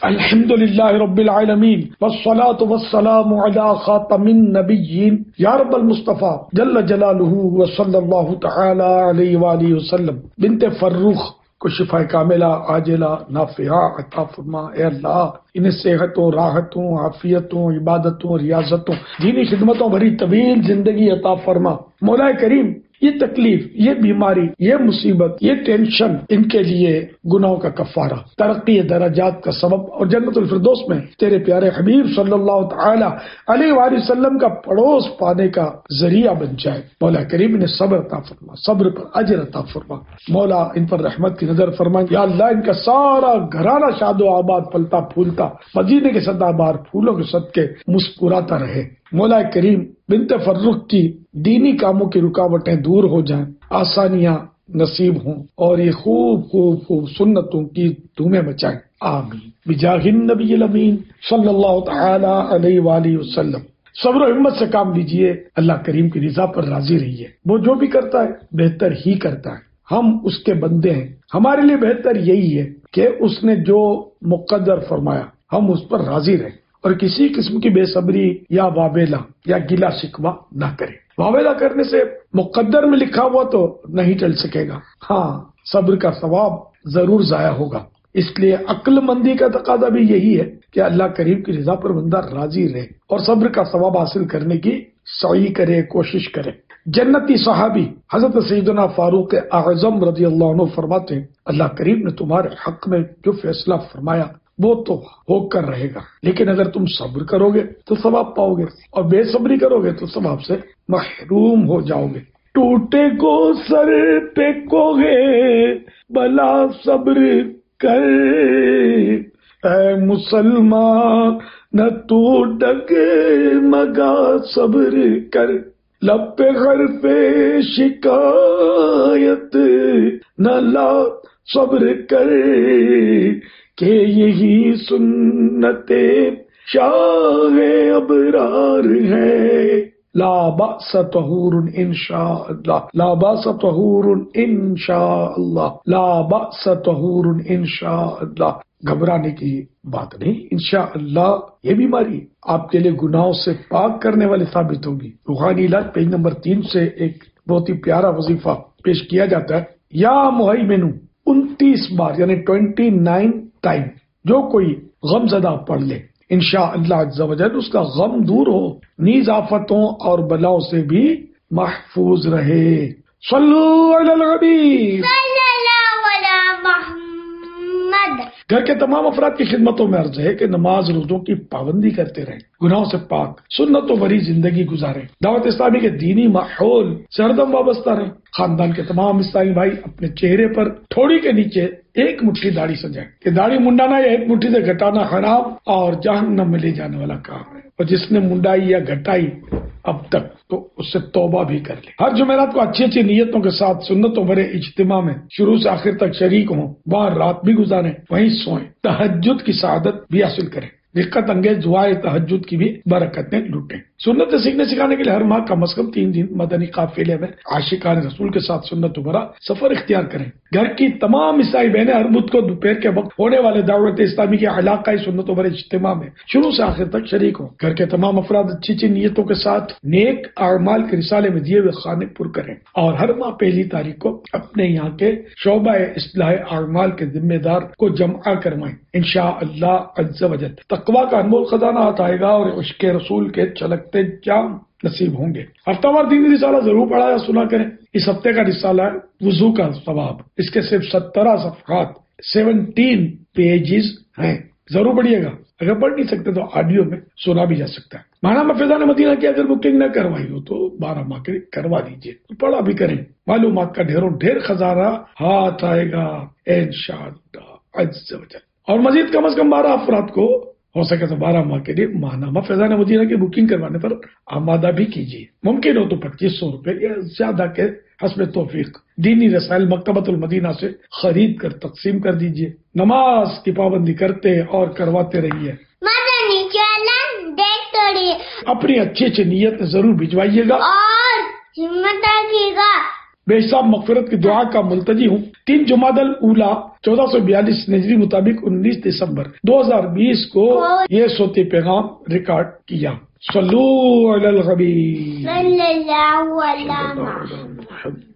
الحمدللہ رب العالمین والصلاة والسلام علی خاتم النبیین یا رب المصطفیٰ جل جلالہ وصلی اللہ تعالی علیہ وآلہ وسلم۔ بنت فروخ کو شفا کاملہ عاجلہ نافعہ عطا فرما۔ اے اللہ انہیں صحتوں، راحتوں، عافیتوں، عبادتوں، ریاضتوں، دینی خدمتوں بھری طویل زندگی عطا فرما۔ مولا کریم یہ تکلیف، یہ بیماری، یہ مصیبت، یہ ٹینشن ان کے لیے گناہوں کا کفارہ، ترقی درجات کا سبب اور جنت الفردوس میں تیرے پیارے حبیب صلی اللہ تعالی علیہ وآلہ وسلم کا پڑوس پانے کا ذریعہ بن جائے۔ مولا کریم نے صبر عطا فرما، صبر پر اجر عطا فرما۔ مولا ان پر رحمت کی نظر فرما۔ یا اللہ ان کا سارا گھرانہ شاد و آباد پلتا پھولتا مدینے کے سدا بار پھولوں کے صدقے مسکراتا رہے۔ مولا کریم بنت فروخ کی دینی کاموں کی رکاوٹیں دور ہو جائیں، آسانیاں نصیب ہوں اور یہ خوب سنتوں کی دھومیں مچائیں، آمین بجاہ النبی الامین صلی اللہ تعالی علیہ وآلہ وسلم۔ صبر و ہمت سے کام لیجئے، اللہ کریم کی رضا پر راضی رہیے۔ وہ جو بھی کرتا ہے بہتر ہی کرتا ہے، ہم اس کے بندے ہیں، ہمارے لیے بہتر یہی ہے کہ اس نے جو مقدر فرمایا ہم اس پر راضی رہیں اور کسی قسم کی بے صبری یا واویلا یا گلا شکوہ نہ کریں۔ واویلا کرنے سے مقدر میں لکھا ہوا تو نہیں ٹل سکے گا، ہاں صبر کا ثواب ضرور ضائع ہوگا۔ اس لیے عقل مندی کا تقاضا بھی یہی ہے کہ اللہ کریم کی رضا پر بندہ راضی رہے اور صبر کا ثواب حاصل کرنے کی سعی کرے، کوشش کرے۔ جنتی صحابی حضرت سیدنا فاروق اعظم رضی اللہ عنہ فرماتے ہیں اللہ کریم نے تمہارے حق میں جو فیصلہ فرمایا وہ تو ہو کر رہے گا، لیکن اگر تم صبر کرو گے تو ثواب پاؤ گے اور بے صبری کرو گے تو ثواب سے محروم ہو جاؤ گے۔ ٹوٹے کو سر پہ کو گے بلا صبر کر، اے مسلمان نہ تو ڈگ مگا صبر کر، لب پہ غر پہ شکایت نہ لا صبر کر، کہ یہی سنت شاہ ابرار ہے۔ لا بأس طہور انشاء اللہ، لا بأس طہور انشاء اللہ، لا بأس طہور انشاء اللہ۔ گھبرانے کی بات نہیں، انشاءاللہ یہ بیماری آپ کے لیے گناہوں سے پاک کرنے والی ثابت ہوگی۔ روحانی علاج پیج نمبر 3 سے ایک بہت ہی پیارا وظیفہ پیش کیا جاتا ہے۔ یا مہیمنو 29 بار یعنی 29 ٹائم جو کوئی غم زدہ پڑھ لے انشاءاللہ عز و جل اس کا غم دور ہو، نیز آفتوں اور بلاؤں سے بھی محفوظ رہے۔ صلو علی الحبیب صلی اللہ علی محمد۔ گھر کے تمام افراد کی خدمتوں میں عرض ہے کہ نماز روزوں کی پابندی کرتے رہیں، گناہوں سے پاک سنتوں بھری زندگی گزاریں، دعوت اسلامی کے دینی ماحول سے ہردم وابستہ رہیں۔ خاندان کے تمام اسلامی بھائی اپنے چہرے پر تھوڑی کے نیچے ایک مٹھی داڑھی سجائیں کہ داڑھی منڈانا یا ایک مٹھی سے گھٹانا حرام اور جہنم میں لے جانے والا کام ہے، اور جس نے منڈائی یا گھٹائی اب تک تو اس سے توبہ بھی کر لے۔ ہر جمعرات کو اچھی اچھی نیتوں کے ساتھ سنتوں بھرے اجتماع میں شروع سے آخر تک شریک ہوں، وہاں رات بھی گزاریں، وہیں سوئیں، تہجد کی سعادت بھی حاصل کریں، دقت انگیز دعائے تہجد کی بھی برکتیں لوٹیں۔ سنت سیکھنے سکھانے کے لیے ہر ماہ کم از کم 3 دن مدنی قافلے میں عاشقان رسول کے ساتھ سنت بھرا سفر اختیار کریں۔ گھر کی تمام عیسائی بہنیں ہر بدھ کو دوپہر کے وقت ہونے والے دعوت اسلامی کے علاقائی سنتوں بھرے اجتماع میں شروع سے آخر تک شریک ہوں۔ گھر کے تمام افراد اچھی اچھی نیتوں کے ساتھ نیک اعمال کے رسالے میں دیے ہوئے خانے پر کریں، اور ہر ماہ پہلی تاریخ کو اپنے یہاں کے شعبہ اصلاح اعمال کے ذمہ دار کو جمع کروائیں۔ انشاءاللہ عز و جل تقویٰ کا انمول خزانہ آئے گا اور عشق رسول کے چلکتے جام نصیب ہوں گے۔ ہفتہ وار دینی رسالہ ضرور پڑھا یا سنا کریں۔ اس ہفتے کا رسالہ ہے وضو کا ثواب، اس کے صرف 17 صفحات 17 پیجز ہیں، ضرور پڑھیے گا۔ اگر پڑھ نہیں سکتے تو آڈیو میں سنا بھی جا سکتا ہے۔ ماہنامہ فیضان مدینہ کی اگر بکنگ نہ کروائی ہو تو 12 ماہ کے کروا دیجیے، پڑھا بھی کریں، معلومات کا ڈھیر خزانہ ہاتھ آئے گا انشاءاللہ عز و جل۔ اور مزید کم از کم 12 افراد کو ہو سکے تو 12 ماہ کے لیے ماہنامہ فیضان مدینہ کی بکنگ کروانے پر آمادہ بھی کیجیے۔ ممکن ہو تو 2500 روپے یا زیادہ کے حسب توفیق دینی رسائل مکتبۃ المدینہ سے خرید کر تقسیم کر دیجیے۔ نماز کی پابندی کرتے اور کرواتے رہیے۔ مدنی چینل دیکھتے رہیے، اپنی اچھی اچھی نیت ضرور بھجوائیے گا اور ہمت رکھیے گا۔ بے حساب مغفرت کی دعا کا ملتجی ہوں۔ 3 جمادی الاولیٰ 1442 نجری مطابق 19 دسمبر 2020 کو یہ صوتی پیغام ریکارڈ کیا۔ صلو علی الحبیب صلی اللہ علیہ وسلم۔